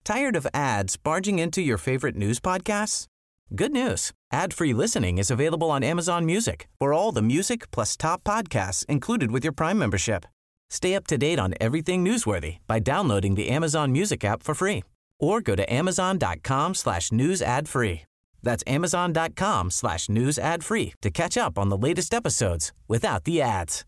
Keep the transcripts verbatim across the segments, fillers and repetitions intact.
Tired of ads barging into your favorite news podcasts? Good news. Ad-free listening is available on Amazon Music for all the music plus top podcasts included with your Prime membership. Stay up to date on everything newsworthy by downloading the Amazon Music app for free or go to amazon.com slash news ad free. That's amazon.com slash news ad free to catch up on the latest episodes without the ads.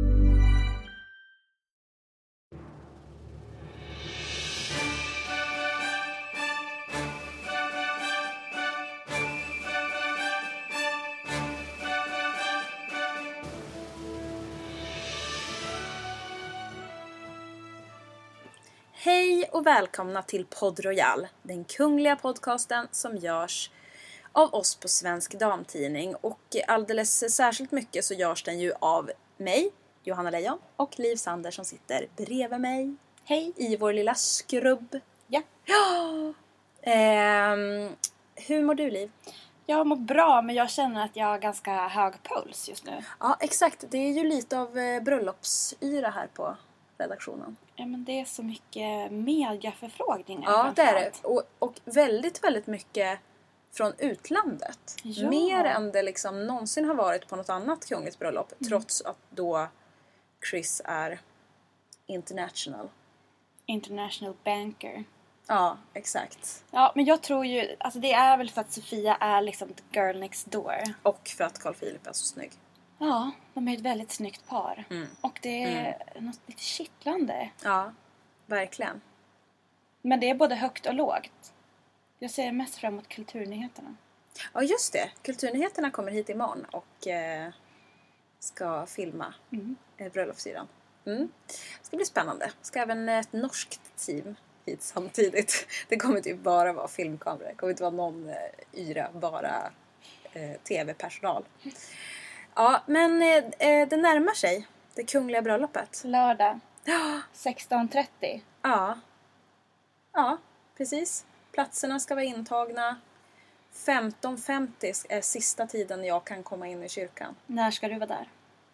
Hej och välkomna till Podd Royal, den kungliga podcasten som görs av oss på Svensk Damtidning. Och alldeles särskilt mycket så görs den ju av mig, Johanna Lejon, och Liv Sander som sitter bredvid mig. Hej! I vår lilla skrubb. Ja. Ja. Ehm, hur mår du, Liv? Jag mår bra, men jag känner att jag har ganska hög puls just nu. Ja, exakt. Det är ju lite av bröllopsyra här på redaktionen. Ja, men det är så mycket mediaförfrågningar. Ja, det är det. Och, och väldigt, väldigt mycket från utlandet. Ja. Mer än det liksom någonsin har varit på något annat kungligt bröllop. Mm. Trots att då Chris är international. International banker. Ja, exakt. Ja, men jag tror ju, alltså det är väl för att Sofia är liksom the girl next door. Och för att Carl Philip är så snygg. Ja, de är ett väldigt snyggt par. Mm. Och det är mm. något lite kittlande. Ja, verkligen. Men det är både högt och lågt. Jag ser mest fram emot kulturnyheterna. Ja, just det. Kulturnyheterna kommer hit imorgon och eh, ska filma mm. eh, bröllopsyran. Mm. Det ska bli spännande. Ska även ett norskt team hit samtidigt. Det kommer typ bara vara filmkameror. Det kommer inte vara någon eh, yra, bara eh, tv-personal. Ja, men eh, det närmar sig. Det kungliga bröllopet. Lördag. sexton trettio. Ja. Ja, precis. Platserna ska vara intagna. femton femtio är sista tiden jag kan komma in i kyrkan. När ska du vara där?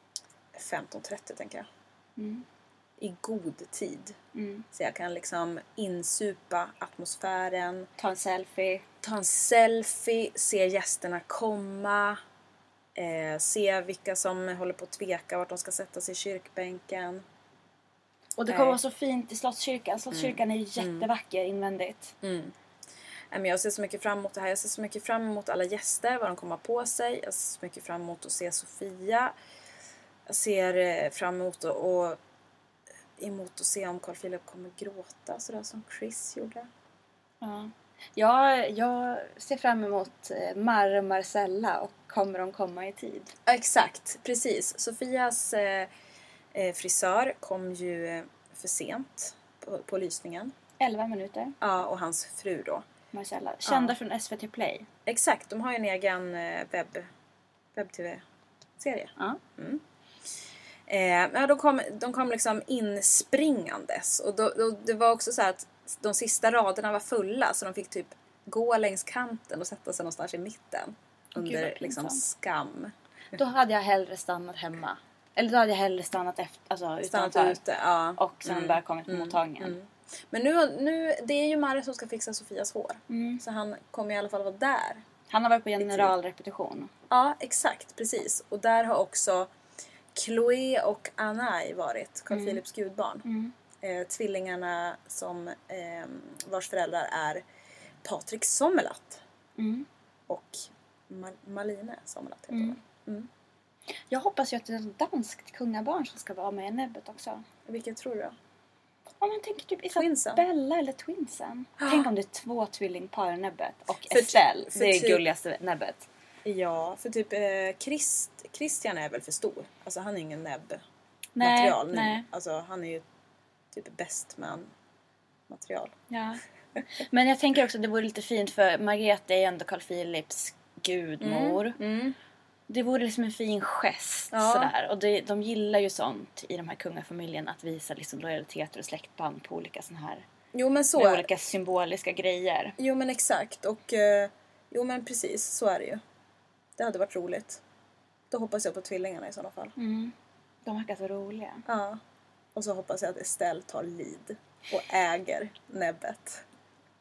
femton trettio tänker jag. Mm. I god tid. Mm. Så jag kan liksom insupa atmosfären. Ta en selfie. Ta en selfie. Se gästerna komma. Eh, se vilka som håller på att tveka vart de ska sätta sig i kyrkbänken. Och det kommer vara så fint i Slottskyrkan. Slottskyrkan mm. är jättevacker invändigt. Mm. Men jag ser så mycket fram emot det här. Jag ser så mycket fram emot alla gäster. Vad de kommer på sig. Jag ser så mycket fram emot att se Sofia. Jag ser fram emot att, och, emot att se om Carl Philip kommer gråta. Sådär som Chris gjorde. Ja. Jag, jag ser fram emot Mar och Marcella. Och kommer de komma i tid? Ja, exakt. Precis. Sofias eh, frisör kom ju för sent på, på lysningen. elva minuter. Ja, och hans fru då. Marcella. Kända ja. från S V T Play. Exakt, de har ju en egen webb, webb-tv-serie. Ja. Mm. Eh, ja, de kom, de kom liksom inspringandes. Och då, då, det var också så här att de sista raderna var fulla. Så de fick typ gå längs kanten och sätta sig någonstans i mitten. Under Gud, liksom skam. Då hade jag hellre stannat hemma. Eller då hade jag hellre stannat efter, alltså stannat utanför. ute, ja. Och sen mm. bara kommit på mm. mottagningen. Mm. Men nu, nu, det är ju Mare som ska fixa Sofias hår. Mm. Så han kommer i alla fall vara där. Han har varit på generalrepetition. Ja, exakt, precis. Och där har också Chloé och Anai varit, Carl mm. Philips gudbarn. Mm. Eh, tvillingarna som eh, vars föräldrar är Patrik Sommerlath mm. och Mal- Maline Sommerlath heter mm. mm. Jag hoppas ju att det är ett danskt kungabarn som ska vara med i näbbet också. Vilket tror du då? Om man tänker typ Isabella eller Twinsen. Tänk om det är två tvillingpar i näbbet. Och för Estelle, för det är typ, gulligaste näbbet. Ja, för typ eh, Christ, Christian är väl för stor. Alltså han är ingen näbb nej, material nu. Nej. Alltså han är ju typ bäst man material. Ja. Men jag tänker också att det vore lite fint för Margrethe är ju ändå Carl Philips gudmor. Mm. Mm. Det vore liksom en fin gest ja. sådär. Och det, de gillar ju sånt i de här kungafamiljen. Att visa liksom lojaliteter och släktband på olika såna här. Jo men så med är olika symboliska grejer. Jo men exakt. Och eh, jo men precis, så är det ju. Det hade varit roligt. Då hoppas jag på tvillingarna i sådana fall. Mm. De verkar så roliga. Ja. Och så hoppas jag att Estelle tar lead och äger näbbet.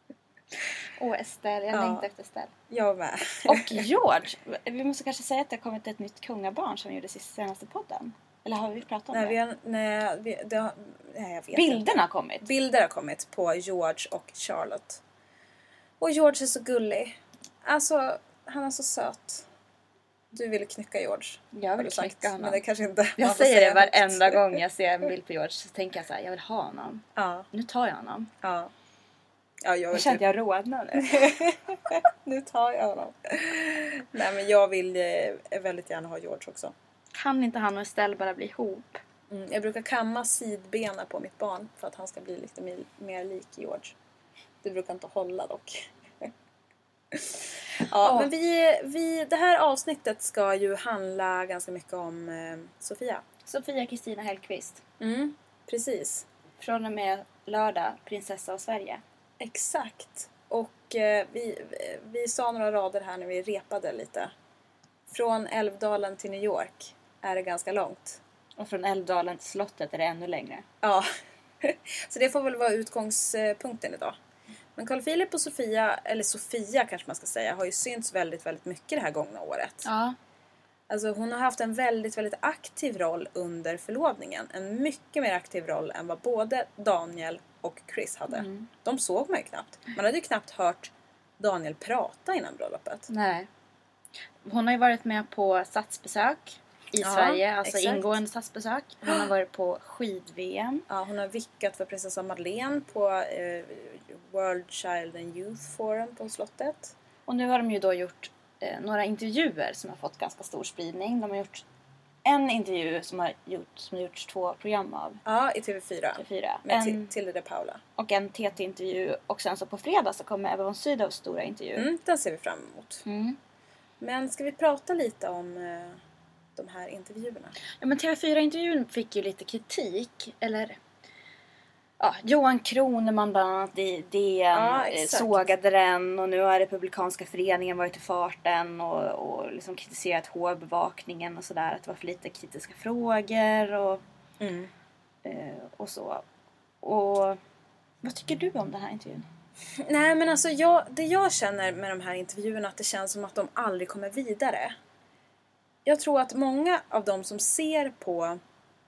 Åh, Estelle. Jag Ja. längtar efter Estelle. Jag med. Och George. Vi måste kanske säga att det har kommit ett nytt kungabarn som gjorde sist senaste podden. Eller har vi pratat om Nej, det? vi har, nej, vi, det har, nej, jag vet Bilderna inte. har kommit. Bilder har kommit på George och Charlotte. Och George är så gullig. Alltså, han är så söt. Du ville knycka George. Jag har vill du sagt. knycka honom. Men det kanske inte... Jag man får säger säga det varenda högt. gång jag ser en bild på George. Så tänker jag så här, jag vill ha honom. Ja, Nu tar jag honom. ja. Ja, jag Jag vill känner att typ... jag rodnar nu. Nu tar jag honom. Nej, men jag vill eh, väldigt gärna ha George också. Kan inte han och Estelle bara bli ihop? Mm, jag brukar kamma sidbena på mitt barn för att han ska bli lite mer, mer lik George. Det brukar inte hålla dock. Ja, Åh. men vi, vi, det här avsnittet ska ju handla ganska mycket om eh, Sofia. Sofia Kristina Hellqvist. Mm, precis. Från och med lördag, prinsessa av Sverige. Exakt. Och eh, vi, vi sa några rader här när vi repade lite. Från Älvdalen till New York är det ganska långt. Och från Älvdalen till slottet är det ännu längre. Ja, så det får väl vara utgångspunkten idag. Men Carl Philip och Sofia, eller Sofia kanske man ska säga, har ju synts väldigt, väldigt mycket det här gångna året. Ja. Alltså hon har haft en väldigt, väldigt aktiv roll under förlovningen. En mycket mer aktiv roll än vad både Daniel och Chris hade. Mm. De såg man ju knappt. Man hade ju knappt hört Daniel prata innan bröllopet. Nej. Hon har ju varit med på statsbesök i Ja, Sverige. Alltså exakt. ingående statsbesök. Hon har varit på skid-V M. Ja, hon har vickat för prinsessa Madeleine på eh, World Child and Youth Forum på slottet. Och nu har de ju då gjort eh, några intervjuer som har fått ganska stor spridning. De har gjort en intervju som har, gjort, som har gjorts två program av. Ja, i T V fyra. T V fyra. Med En, Til- Tilde de Paula. och en T T-intervju. Och sen så på fredag så kommer Ebba von Sydows stora intervju. Mm, den ser vi fram emot. Mm. Men ska vi prata lite om eh, de här intervjuerna? Ja, men T V fyra-intervjun fick ju lite kritik. Eller... Ja, Johan Kroneman bland annat i D N Ja, eh, exakt. sågade den. Och nu har Republikanska föreningen varit i farten. Och, och liksom kritiserat hovbevakningen och sådär. Att det var för lite kritiska frågor och, Mm. eh, och så. Och vad tycker du om den här intervjun? Nej, men alltså jag, det jag känner med de här intervjuerna, att det känns som att de aldrig kommer vidare. Jag tror att många av dem som ser på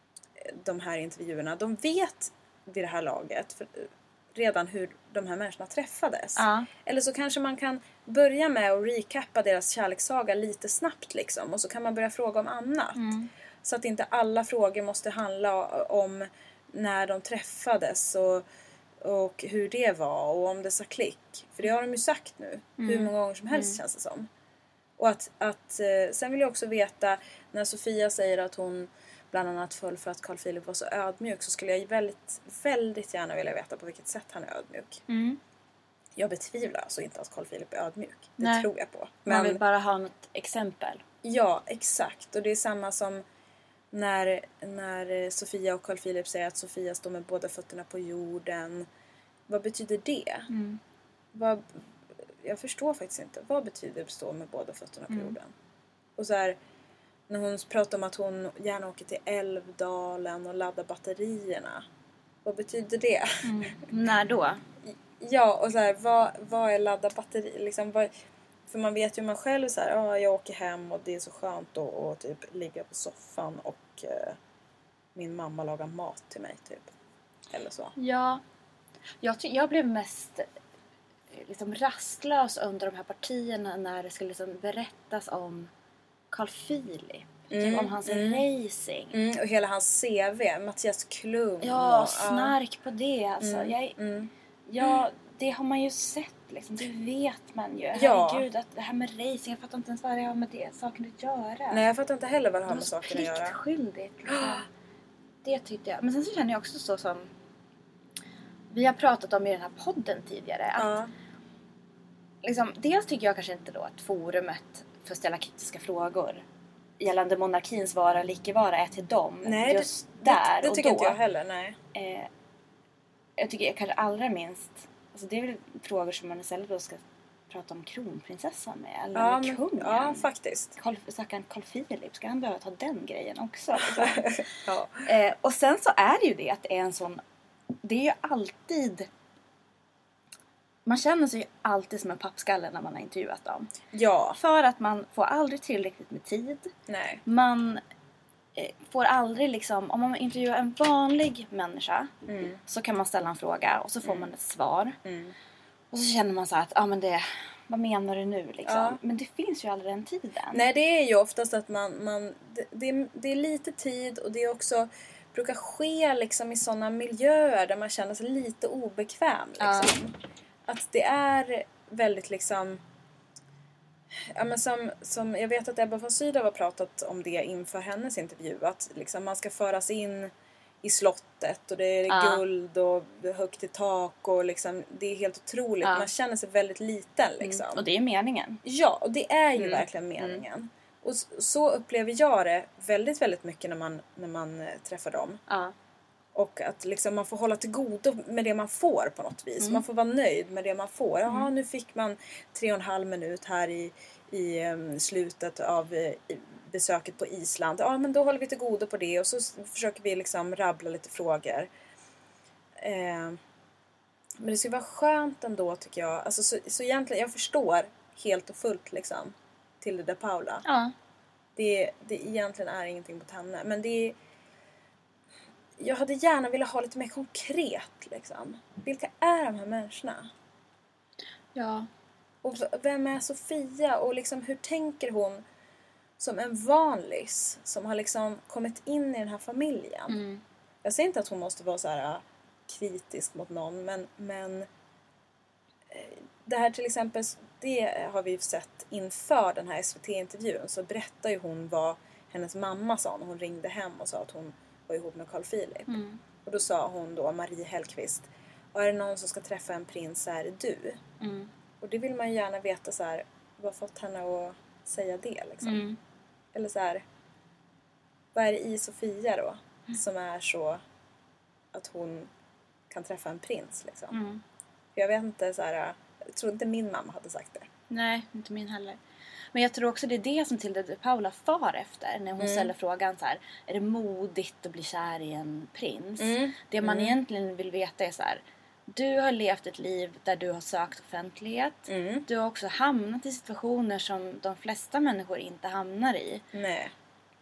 de här intervjuerna, de vet vid det här laget för, redan hur de här människorna träffades. Ja. Eller så kanske man kan börja med att recappa deras kärlekssaga lite snabbt liksom. Och så kan man börja fråga om annat. Mm. Så att inte alla frågor måste handla om när de träffades och, och hur det var och om det sa klick. För det har de ju sagt nu. Mm. Hur många gånger som helst Mm. känns det som. Och att, att eh, sen vill jag också veta när Sofia säger att hon bland annat föll för att Carl Philip var så ödmjuk, så skulle jag väldigt, väldigt gärna vilja veta på vilket sätt han är ödmjuk. Mm. Jag betvivlar alltså inte att Carl Philip är ödmjuk. Det Nej. tror jag på. Man Men vill bara ha något exempel. ja, exakt. Och det är samma som när, när Sofia och Carl Philip säger att Sofia står med båda fötterna på jorden. Vad betyder det? Mm. Vad, jag förstår faktiskt inte. Vad betyder stå med båda fötterna på Mm. jorden? Och så här, när hon pratar om att hon gärna åker till Älvdalen och laddar batterierna. Vad betyder det? Mm. När då? Ja, och så här, vad, vad är ladda batteri? Liksom, vad, för man vet ju man själv så här, ah, jag åker hem och det är så skönt att och typ ligga på soffan och eh, min mamma lagar mat till mig typ. Eller så. Ja, jag, ty- jag blev mest eh, liksom rastlös under de här partierna när det skulle liksom berättas om Carl Philip. Mm, typ om hans mm. racing. Mm, och hela hans C V, Mattias Klum. Ja, och, snark på det. Alltså. Mm, Jag, mm. ja, det har man ju sett. Liksom. Det vet man ju. Ja. Herregud, att det här med racing, jag fattar inte ens vad det har med det saken att göra. Nej, jag fattar inte heller vad det har Det med var så saken att göra. pliktskyldigt. Liksom. Det tyckte jag. Men sen så känner jag också så som vi har pratat om i den här podden tidigare. Att Ja. liksom, dels tycker jag kanske inte då att forumet för att ställa kritiska frågor gällande monarkins vara eller icke vara är till dem. Nej, just det, där det, det och tycker då. inte jag heller, nej. Eh, jag tycker jag kanske allra minst, alltså det är väl frågor som man istället då ska prata om kronprinsessan med, eller Ja, med men, kungen. ja, faktiskt. Carl, stackaren Carl Philip, ska han behöva ta den grejen också? Liksom? Ja. eh, och sen så är det ju det att det är en sån, det är ju alltid man känner sig ju alltid som en pappskalle när man har intervjuat dem. Ja. För att man får aldrig tillräckligt med tid. Nej. Man eh, får aldrig liksom, om man intervjuar en vanlig människa Mm. så kan man ställa en fråga och så får Mm. man ett svar. Mm. Och så känner man så här att, ja ah, men det, vad menar du nu liksom? Ja. Men det finns ju aldrig den tiden. Nej, det är ju oftast att man, man det, det, är, det är lite tid och det är också brukar ske liksom i sådana miljöer där man känner sig lite obekväm liksom. Ja. Att det är väldigt liksom ja, men som, som jag vet att Ebba von Sydow har pratat om det inför hennes intervju, att liksom man ska föras in i slottet och det är Ja. guld och högt i tak och liksom, det är helt otroligt. Ja. Man känner sig väldigt liten liksom. Mm. Och det är meningen. Ja, och det är ju Mm. verkligen meningen. Och så upplever jag det väldigt, väldigt mycket när man, när man träffar dem. Ja. Och att liksom man får hålla till godo med det man får på något vis. Mm. Man får vara nöjd med det man får. Jaha, Mm. nu fick man tre och en halv minut här i, i um, slutet av uh, besöket på Island. Ja, men då håller vi till godo på det. Och så försöker vi liksom rabbla lite frågor. Eh, men det skulle vara skönt ändå tycker jag. Alltså, så, så egentligen, jag förstår helt och fullt liksom Tilde de Paula. Ja. Det, det egentligen är ingenting mot henne. Men det är... Jag hade gärna velat ha lite mer konkret liksom. Vilka är de här människorna? Ja. Och v- vem är Sofia? Och liksom hur tänker hon som en vanlis som har liksom kommit in i den här familjen? Mm. Jag säger inte att hon måste vara så här äh, kritisk mot någon. Men, men eh, det här till exempel, det har vi ju sett inför den här S V T-intervjun. Så berättar ju hon vad hennes mamma sa när hon ringde hem och sa att hon var ihop med Carl Philip. Mm. Och då sa hon då, Marie Hellqvist, och är det någon som ska träffa en prins så är det du. Mm. Och det vill man ju gärna veta så här, vad har fått henne att säga det liksom. Mm. Eller så här, vad är det i Sofia då Mm. som är så att hon kan träffa en prins liksom. Mm. För jag vet inte så här, jag tror inte min mamma hade sagt det. Nej, inte min heller. Men jag tror också det är det som Tilde de Paula far efter. När hon Mm. ställer frågan så här: är det modigt att bli kär i en prins? Mm. Det man Mm. egentligen vill veta är så här: du har levt ett liv där du har sökt offentlighet. Mm. Du har också hamnat i situationer som de flesta människor inte hamnar i. Nej.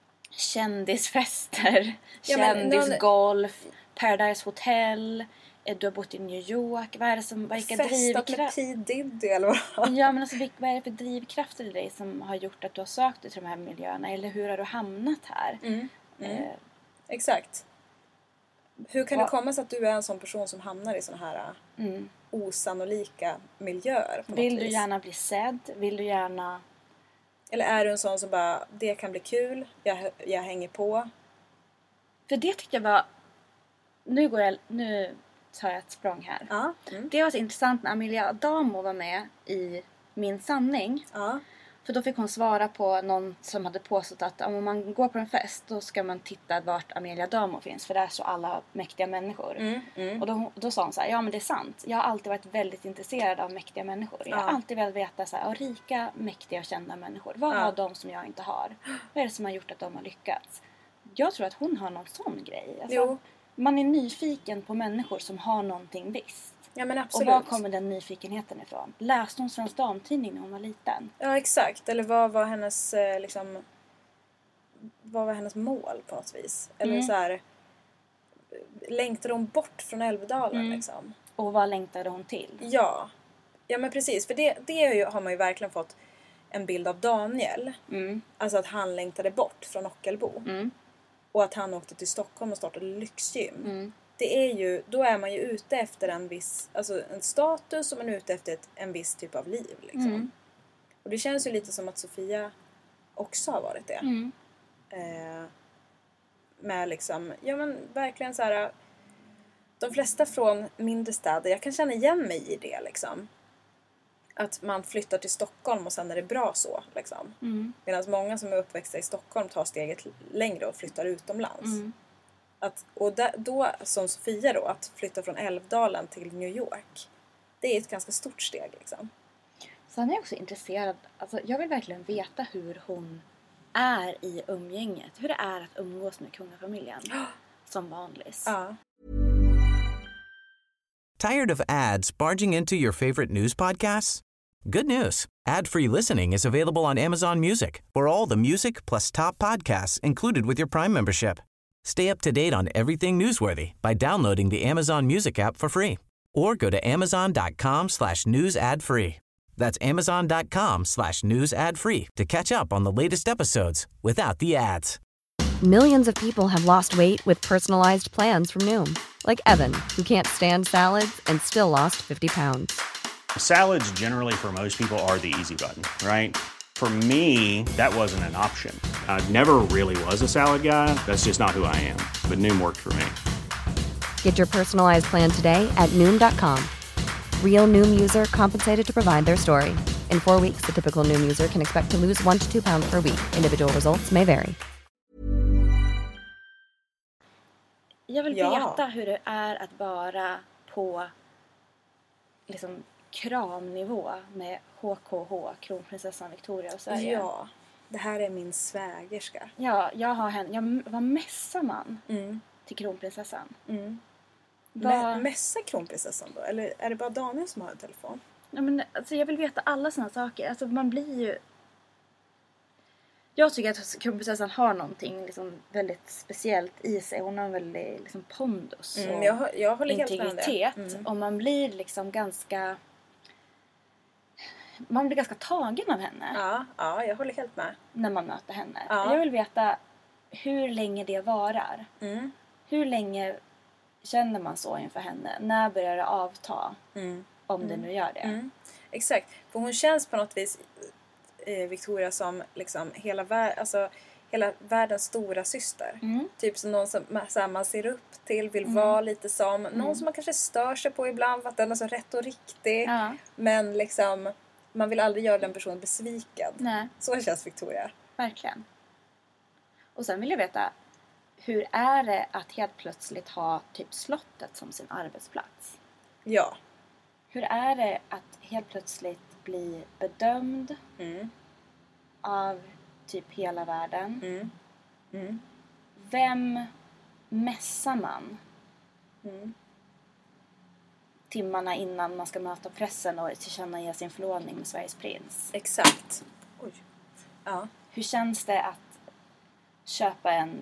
Kändisfester, Ja, men kändisgolf, Paradise Hotel. Du har bott i New York. Vad är det som, vilka Festat med drivkrafter? P. Diddy eller vad? Ja, men alltså, vilka, vad är det för drivkrafter i dig som har gjort att du har sökt dig till de här miljöerna? Eller hur har du hamnat här? Mm. Mm. Eh, Exakt. Hur kan Va- det komma sig att du är en sån person som hamnar i såna här mm. osannolika miljöer på Vill något du vis? gärna bli sedd? Vill du gärna... Eller är du en sån som bara, det kan bli kul, jag, jag hänger på. För det tyckte jag var... Nu går jag... Nu tar jag ett språng här. Ja. Mm. Det var så intressant när Amelia Adamo var med i Min sanning. Ja. För då fick hon svara på någon som hade påstått att om man går på en fest då ska man titta vart Amelia Adamo finns. För där är så alla mäktiga människor. Mm. Mm. Och då, då sa hon så här: ja men det är sant. Jag har alltid varit väldigt intresserad av mäktiga människor. Jag har Ja. alltid velat veta så här, rika, mäktiga och kända människor. Vad Ja. har de som jag inte har? Vad är det som har gjort att de har lyckats? Jag tror att hon har någon sån grej. Alltså, Jo. man är nyfiken på människor som har någonting visst. Ja men Och absolut. var kommer den nyfikenheten ifrån? Läste hon Svensk Damtidning när hon var liten? Ja exakt. Eller vad var hennes eh, liksom, vad var hennes mål på något vis? Eller Mm. så här, längtade hon bort från Älvdalen Mm. liksom? Och vad längtade hon till? Ja. Ja men precis. För det, det är ju, har man ju verkligen fått en bild av Daniel. Mm. Alltså att han längtade bort från Ockelbo. Mm. Och att han åkte till Stockholm och startade lyxgym. Mm. Det är ju, då är man ju ute efter en viss, alltså en status och man är ute efter ett, en viss typ av liv liksom. Mm. Och det känns ju lite som att Sofia också har varit det. Mm. Eh, med liksom, ja men verkligen så här. De flesta från mindre städer, jag kan känna igen mig i det liksom. Att man flyttar till Stockholm och sen är det bra så liksom. Mm. Medan många som är uppväxta i Stockholm tar steget längre och flyttar utomlands. Mm. Att, och där, då, som Sofia då, att flytta från Älvdalen till New York. Det är ett ganska stort steg liksom. Sen är jag också intresserad, alltså jag vill verkligen veta hur hon är i umgänget. Hur det är att umgås med kungafamiljen som vanligt. Ja. Tired of ads barging into your favorite news podcasts? Good news. Ad-free listening is available on Amazon Music for all the music plus top podcasts included with your Prime membership. Stay up to date on everything newsworthy by downloading the Amazon Music app for free or go to amazon.com slash news ad free. That's amazon.com slash news ad free to catch up on the latest episodes without the ads. Millions of people have lost weight with personalized plans from Noom. Like Evan, who can't stand salads and still lost fifty pounds. Salads generally for most people are the easy button, right? For me, that wasn't an option. I never really was a salad guy. That's just not who I am. But Noom worked for me. Get your personalized plan today at Noom dot com. Real Noom user compensated to provide their story. In four weeks, the typical Noom user can expect to lose one to two pounds per week. Individual results may vary. Jag vill Ja. veta hur det är att vara på liksom kramnivå med H K H, kronprinsessan Victoria och Sverige. Ja, det här är min svägerska. Ja, jag har henne. Jag var mässaman Mm. till kronprinsessan. Mm. Var... Mä- mässa kronprinsessan då? Eller är det bara Daniel som har en telefon? Ja, men, alltså, jag vill veta alla såna saker. Alltså, man blir ju... Jag tycker att kronprinsessan har någonting liksom väldigt speciellt i sig. Hon har en väldigt liksom, pondus och Mm, jag, jag håller helt med om det. integritet. Mm. Och man blir liksom ganska... Man blir ganska tagen av henne Ja, ja, jag håller helt med. när man möter henne. Ja. Jag vill veta hur länge det varar. Mm. Hur länge känner man så inför henne? När börjar det avta? Mm. Om det nu gör det. Mm. Exakt, för hon känns på något vis eh, Victoria som liksom hela, vär- alltså, hela världens stora syster. Mm. Typ som någon som så här, man ser upp till, vill vara lite som. Någon som man kanske stör sig på ibland för att den är så rätt och riktig. Ja. Men liksom, man vill aldrig göra den personen besviken. Nej, Så känns Victoria. verkligen. Och sen vill jag veta, hur är det att helt plötsligt ha typ slottet som sin arbetsplats? Ja. Hur är det att helt plötsligt bli bedömd Mm. av typ hela världen? Mm. Mm. Vem mässar man Mm. timmarna innan man ska möta pressen och tillkännage sin förlovning med Sveriges prins? Exakt. Oj. Ja. Hur känns det att köpa en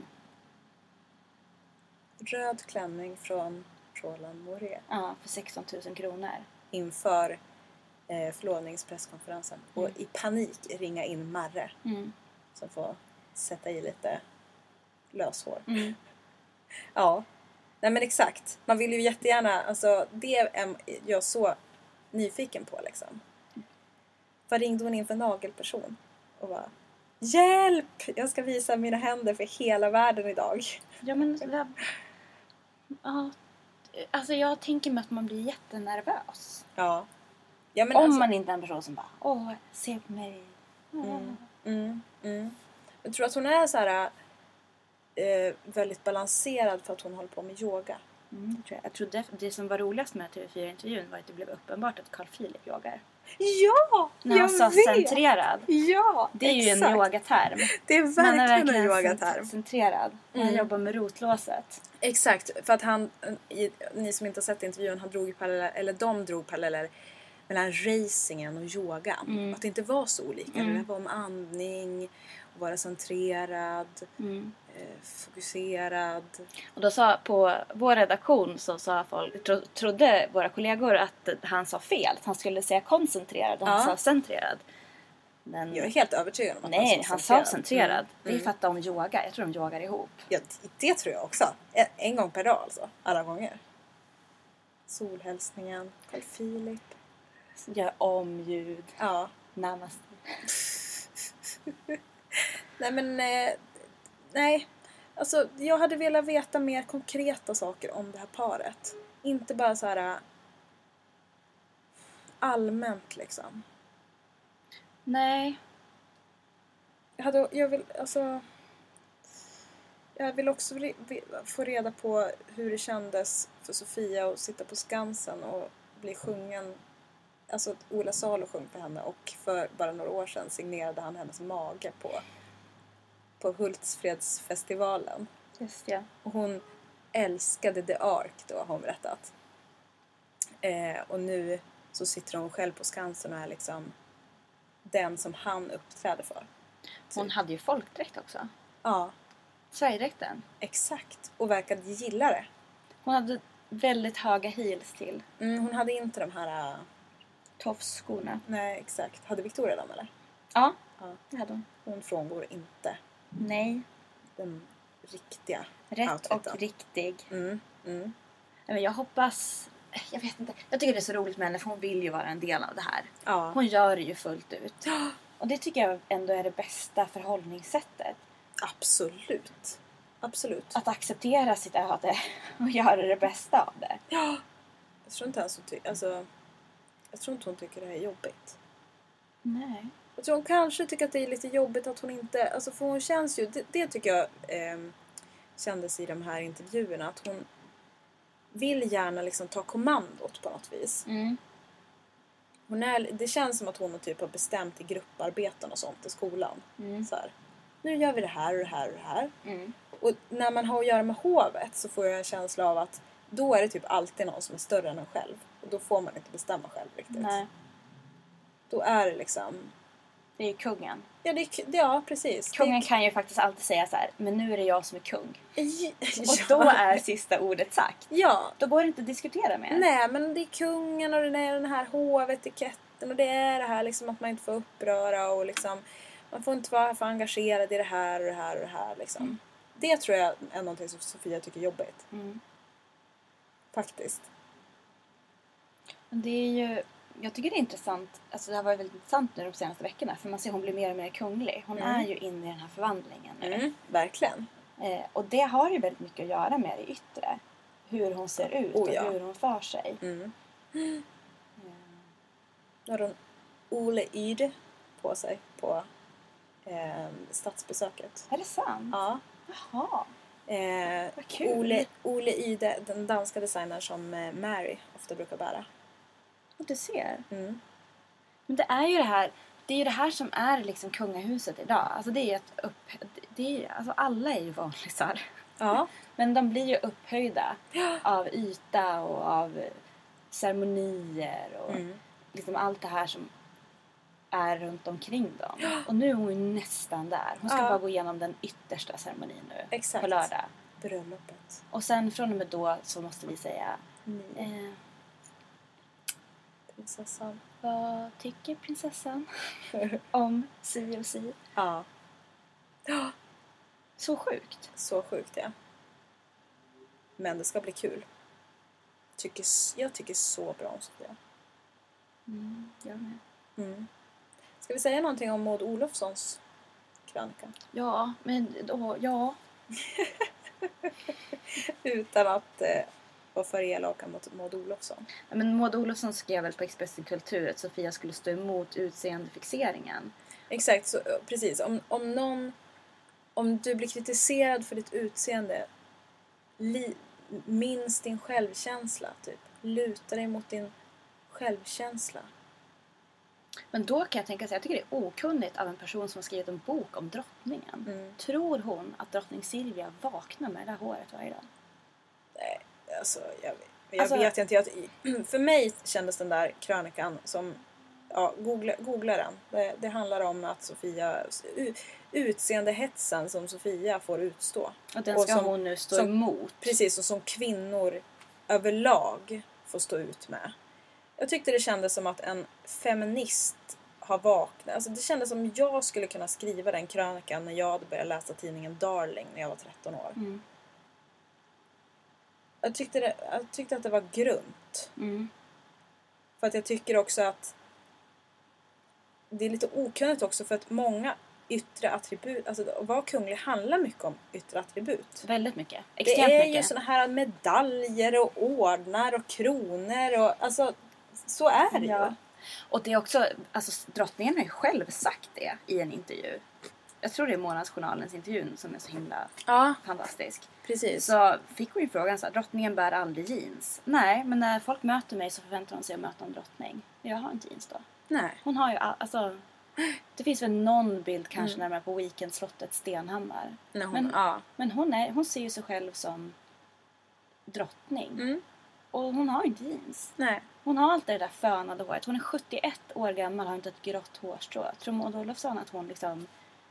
Röd klänning från Roland Moret ja, för sexton tusen kronor? inför eh, förlovningspresskonferensen. Och i panik ringa in Marre Mm. som får sätta i lite löshår. Mm. Ja, nej men exakt. Man vill ju jättegärna, alltså det är jag så nyfiken på liksom. Vad ringde hon in för nagelperson? Och bara, hjälp! Jag ska visa mina händer för hela världen idag. Ja, men det, ja, alltså jag tänker mig att man blir jättenervös. Ja. Ja men Om alltså, man inte är en person som bara, åh, se på mig. Mm, mm, mm. Jag tror att hon är så här eh, väldigt balanserad för att hon håller på med yoga. Mm, det tror jag. Jag tror det, det som var roligast med T V fyra-intervjun var att det blev uppenbart att Carl Philip yogar. Ja! När han sa centrerad. Ja, Det är ju exakt. en yogaterm. Det är Man verkligen, är verkligen en yogaterm. centrerad. Man Mm. jobbar med rotlåset. Exakt, för att han, i, ni som inte har sett intervjun, han drog ju paralleller, eller de drog paralleller mellan racingen och yogan. Mm. Att det inte var så olika. Mm. Det var om andning, att vara centrerad, Mm. eh, fokuserad. Och då sa på vår redaktion så sa folk, tro, trodde våra kollegor att han sa fel. Att han skulle säga koncentrerad och han Ja. sa centrerad. Men Jag är helt övertygad om att nej, han han sa sa centrerad. Mm. Det är för att de yogar. Jag tror de yogar ihop. Ja, det, det tror jag också. En, en gång per dag alltså. Alla gånger. Solhälsningen, Carl Philip. Gör om ljud. Ja. Namaste. Nej men, eh, nej. Alltså, jag hade velat veta mer konkreta saker om det här paret. Inte bara så här äh, allmänt liksom. Nej. Jag hade, jag vill, alltså... Jag vill också re, få reda på hur det kändes för Sofia att sitta på Skansen och bli sjungen. Alltså Ola Salo sjöng för henne och för bara några år sedan signerade han hennes mage på, på Hultsfredsfestivalen. Just ja. Och hon älskade The Ark då, har hon berättat. Eh, och nu så sitter hon själv på Skansen och är liksom den som han uppträder för. Hon hade ju folkdräkt också. Ja. Sverigedräkten. Exakt. Och verkade gilla det. Hon hade väldigt höga heels till. Mm, hon hade inte de här... Uh... Tofsskorna. Nej, exakt. Hade Victoria dem eller? Ja, ja. det hade hon. Hon frångår inte. Nej. Den riktiga Rätt outfiten. och riktig. Mm, mm. Men jag hoppas... Jag vet inte. Jag tycker det är så roligt med henne för hon vill ju vara en del av det här. Ja. Hon gör det ju fullt ut. Och det tycker jag ändå är det bästa förhållningssättet. Absolut. Absolut. Att acceptera sitt öde och göra det bästa av det. Ja. Jag tror inte ens hon ty- alltså, jag tror inte hon tycker det här är jobbigt. Nej. Jag tror hon kanske tycker att det är lite jobbigt att hon inte... Alltså för hon känns ju... Det, det tycker jag eh, kändes i de här intervjuerna. Att hon vill gärna liksom ta kommandot på något vis. Mm. Hon är, det känns som att hon typ har bestämt i grupparbeten och sånt i skolan. Mm. Så här, nu gör vi det här och det här och det här. Mm. Och när man har att göra med hovet så får jag en känsla av att då är det typ alltid någon som är större än en själv. Och då får man inte bestämma själv riktigt. Nej. Då är det liksom... Det är ju kungen. Ja, det är, ja precis. Kungen det är... kan ju faktiskt alltid säga så här: men nu är det jag som är kung. Ja. Och då är sista ordet sagt. Ja. Då går det inte att diskutera mer. Nej, men det är kungen och det är den här hovetiketten och det är det här liksom att man inte får uppröra och liksom man får inte vara för engagerad i det här och det här och det här liksom. Mm. Det tror jag är någonting som Sofia tycker är jobbigt. Mm. Faktiskt. Det är ju... Jag tycker det är intressant, alltså det har varit väldigt intressant nu de senaste veckorna. För man ser att hon blir mer och mer kunglig. Hon mm. är ju inne i den här förvandlingen nu. Mm, verkligen. Eh, och det har ju väldigt mycket att göra med det yttre. Hur hon ser ut oh, ja. och hur hon för sig. Mm. Mm. Nu har hon Ole Yd på sig på eh, statsbesöket. Är det sant? Ja. Jaha. Eh, Vad kul. Ole, Ole Ide, den danska designern som eh, Mary ofta brukar bära. Och du ser. Mm. Men det är ju det här, det är ju det här som är liksom kungahuset idag. Alltså det är ju ett upp, det är, alltså alla är ju vanlisar. Ja. Men de blir ju upphöjda av yta och av ceremonier och mm. liksom allt det här som är runt omkring dem. Och nu är hon ju nästan där. Hon ska ja. bara gå igenom den yttersta ceremonin nu. Exakt. På lördag. Bröllopet. Och sen från och med då så måste vi säga... Mm. Eh, prinsessan. Vad tycker prinsessan om si och si? Ja. Så sjukt. Så sjukt, ja. Men det ska bli kul. Tycker, jag tycker så bra om Sofia. Mm, jag med. Mm. Ska vi säga någonting om Maud Olofssons krönika? Ja, men då, ja. Utan att eh, vara för elaka mot Maud Olofsson. Ja, men Maud Olofsson skrev väl på Expressen Kultur att Sofia skulle stå emot utseendefixeringen. Exakt, så, precis. Om, om någon... Om du blir kritiserad för ditt utseende, li, minns din självkänsla, typ. Luta dig mot din självkänsla. Men då kan jag tänka sig, jag tycker det är okunnigt av en person som har skrivit en bok om drottningen. Mm. Tror hon att drottning Silvia vaknar med det här håret varje dag? Nej, alltså jag, jag alltså, vet inte. Jag, för mig kändes den där krönikan som... Ja, googla, googla den. Det, det handlar om att Sofia... Utseendehetsen som Sofia får utstå. Och den ska och som, hon nu stå som, emot. Precis, och som kvinnor överlag får stå ut med. Jag tyckte det kändes som att en feminist har vaknat. Alltså det kändes som jag skulle kunna skriva den krönikan när jag hade börjat läsa tidningen Darling när jag var tretton år. Mm. Jag, tyckte det, jag tyckte att det var grunt. Mm. För att jag tycker också att det är lite okunnigt också för att många yttre attribut, alltså att vara kunglig handlar mycket om yttre attribut. Väldigt mycket. Extremt det är mycket. ju såna här medaljer och ordnar och kronor och alltså så är det ja. ju. Och det är också, alltså drottningen har ju själv sagt det i en intervju. Jag tror det är Månadsjournalens intervjun som är så himla ja. fantastisk. Precis. Så fick hon ju frågan så här, drottningen bär aldrig jeans. Nej, men när folk möter mig så förväntar de sig att möta en drottning. Jag har inte jeans då. Nej. Hon har ju, alltså... Det finns väl någon bild kanske mm. när man är på Weekendslottet Stenhammar. Hon, men ja. men hon, är, hon ser ju sig själv som drottning. Mm. Och hon har inte jeans. Nej. Hon har alltid det där fönade håret. Hon är sjuttioett år gammal och har inte ett grått hårstrå. Tror Maud Olofsson att hon liksom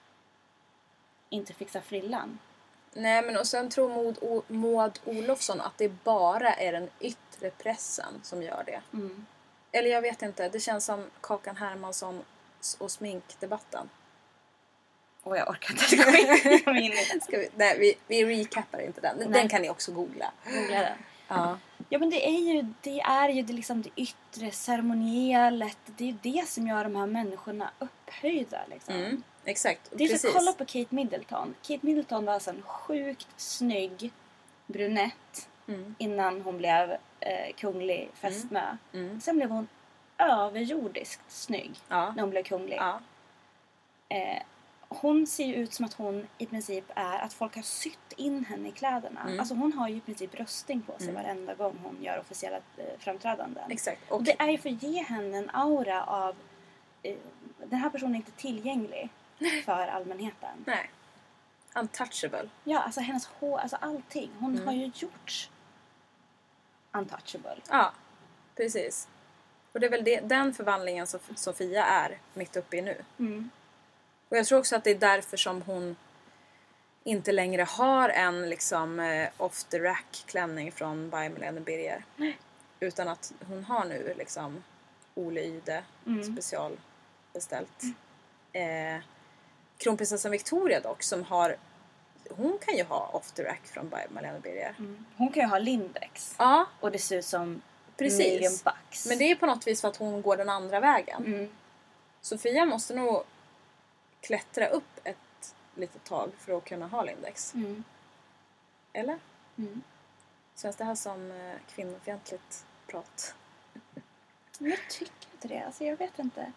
inte fixar frillan? Nej, men och sen tror Maud, o- Maud Olofsson att det bara är den yttre pressen som gör det. Mm. Eller jag vet inte, det känns som Kakan Hermansson och sminkdebatten. Och jag orkar inte gå in i den. Ska vi, nej, vi, vi recappar inte den. Den Nej. kan ni också googla. Googla den. Ja. Ja, men det är ju det, är ju det, liksom det yttre ceremonielet. Det är ju det som gör de här människorna upphöjda. Liksom. Mm, exakt, Det är precis. så, kolla på Kate Middleton. Kate Middleton var alltså en sjukt snygg brunett Mm. innan hon blev eh, kunglig fästmö. Mm. Sen blev hon överjordiskt snygg Ja. när hon blev kunglig. Ja. Eh, hon ser ju ut som att hon i princip är att folk har sytt in henne i kläderna. Mm. Alltså hon har ju i princip brösting på sig Mm. varenda gång hon gör officiella eh, framträdanden. Exakt. Och Och det är ju för att ge henne en aura av eh, den här personen är inte tillgänglig för allmänheten. nej. Untouchable. Ja, alltså hennes hår, alltså allting. Hon Mm. har ju gjorts untouchable. Ja, precis. Och det är väl det, den förvandlingen som Sofia är mitt uppe i nu. Mm. Och jag tror också att det är därför som hon inte längre har en liksom eh, off the rack klänning från by Malene Birger. Nej. Utan att hon har nu liksom Ole Yde Mm. specialbeställt. Eh, kronprinsessan Victoria dock som har, hon kan ju ha off the rack från by Malene Birger. Mm. Hon kan ju ha Lindex. Ja, Och det ser ut som precis. million bucks. Men det är på något vis för att hon går den andra vägen. Mm. Sofia måste nog klättra upp ett litet tag för att kunna ha Lindex. Mm. Eller? Mm. Känns det här som eh, kvinnofientligt prat? Men jag tycker inte det. Alltså jag vet inte.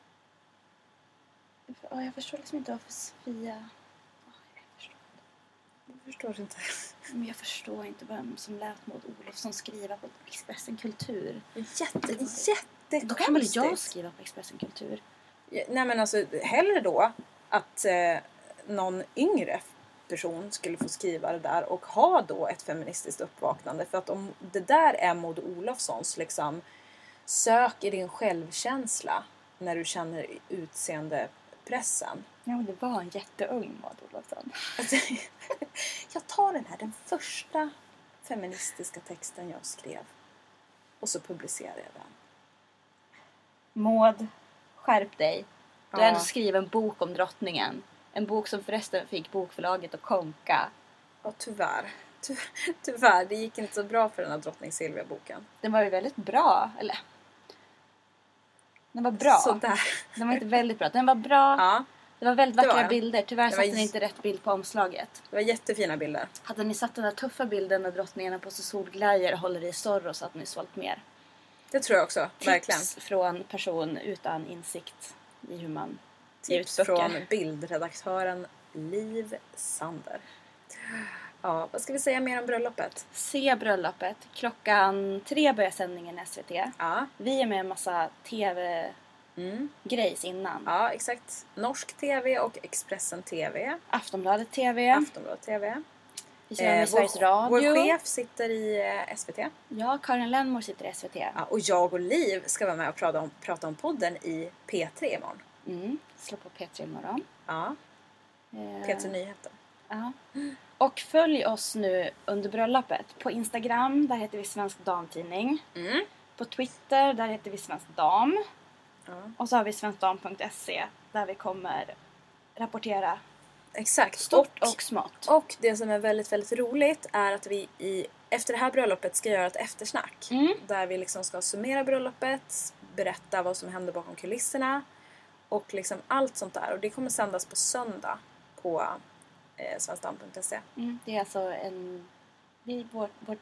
Jag, jag förstår liksom inte varför Sofia... Oh, jag, förstår. Jag förstår inte. Men jag förstår inte vem som lät Maud Olofsson skriva på Expressen Kultur. Jätte, Då jättekonstigt. kan väl jag skriva på Expressen Kultur? Ja, nej men alltså hellre då att eh, någon yngre person skulle få skriva det där och ha då ett feministiskt uppvaknande. För att om det där är Maud Olofssons liksom sök i din självkänsla när du känner utseendepressen. Ja, men det var en jätteung Maud Olofsson. Alltså, jag tar den här, den första feministiska texten jag skrev. Och så publicerar jag den. Maud, skärp dig. Du har Ja. ändå skrivit en bok om drottningen. En bok som förresten fick bokförlaget att konka. Ja, tyvärr. Ty- tyvärr, det gick inte så bra för den här drottning Silvia-boken. Den var ju väldigt bra, eller? Den var bra. Sådär. Den var inte väldigt bra. Den var bra. Ja, Det var väldigt Det var vackra den. bilder. Tyvärr Det var satte den j- inte rätt bild på omslaget. det var jättefina bilder. Hade ni satt den där tuffa bilden när drottningarna på sig solglajjor håller i Zorro så hade ni sålt mer. Det tror jag också, verkligen. Tips från person utan insikt i hur man ger ut Tips böcker. från bildredaktören Liv Sander. Ja, vad ska vi säga mer om bröllopet? Se bröllopet. Klockan tre börjar sändningen i S V T. Ja, Vi är med en massa tv-grejs mm. innan. ja exakt. Norsk T V och Expressen T V. Aftonbladet T V. Aftonbladet T V. Vi kör med Sveriges vår, Radio. vår chef sitter i eh, S V T. Ja, Karin Lennmor sitter i S V T. Ja, och jag och Liv ska vara med och prata om, prata om podden i P tre imorgon. Mm. Slå på P tre imorgon. Ja, Eh, P tre Nyheter. Ja. Och följ oss nu under bröllopet. På Instagram, där heter vi Svensk Damtidning. Mm. På Twitter, där heter vi Svensk Dam. Ja. Och så har vi svenskdam punkt se där vi kommer rapportera Exakt. stort och, och smått. och det som är väldigt, väldigt roligt är att vi i, efter det här bröllopet ska göra ett eftersnack. Mm. Där vi liksom ska summera bröllopet, berätta vad som händer bakom kulisserna och liksom allt sånt där. Och det kommer sändas på söndag på eh, svenskdam punkt se. Mm, det är alltså en, det är vår, vår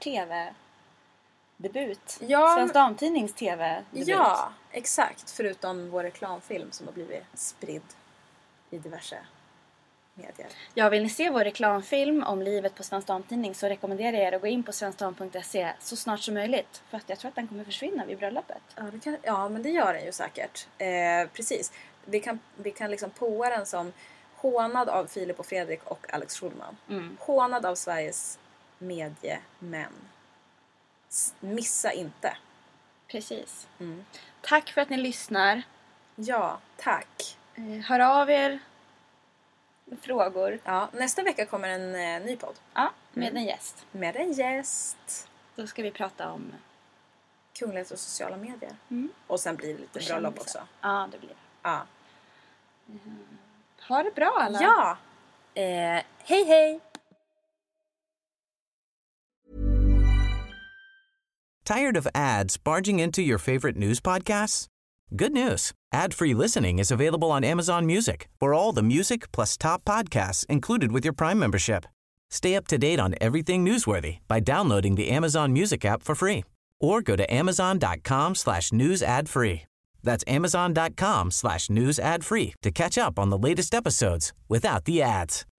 tv-debut. Ja, Svensk Damtidnings tv-debut. Ja, exakt. Förutom vår reklamfilm som har blivit spridd i diverse medier. Ja, vill ni se vår reklamfilm om livet på Svensk Damtidning så rekommenderar jag er att gå in på svenskdam punkt se så snart som möjligt. För att jag tror att den kommer försvinna vid bröllopet. Ja, det kan, ja men det gör den ju säkert. Eh, precis. Vi kan, vi kan liksom påa den som hånad av Filip och Fredrik och Alex Schulman. Mm. Hånad av Sveriges mediemän. S- missa inte. Precis. Mm. Tack för att ni lyssnar. Ja, tack. Eh, Hör av er med frågor. Ja, nästa vecka kommer en eh, ny podd. Ja, med Mm. en gäst. Med en gäst. Då ska vi prata om Kunglighet och sociala medier. Mm. Och sen blir det lite och bröllop kändisar. också. Ja, det blir det. Ja. Ha det bra alla. Ja! Eh, hej hej! Tired of ads barging into your favorite news podcasts? Good news. Ad-free listening is available on Amazon Music for all the music plus top podcasts included with your Prime membership. Stay up to date on everything newsworthy by downloading the Amazon Music app for free or go to amazon.com slash news ad free. That's amazon.com slash news ad free to catch up on the latest episodes without the ads.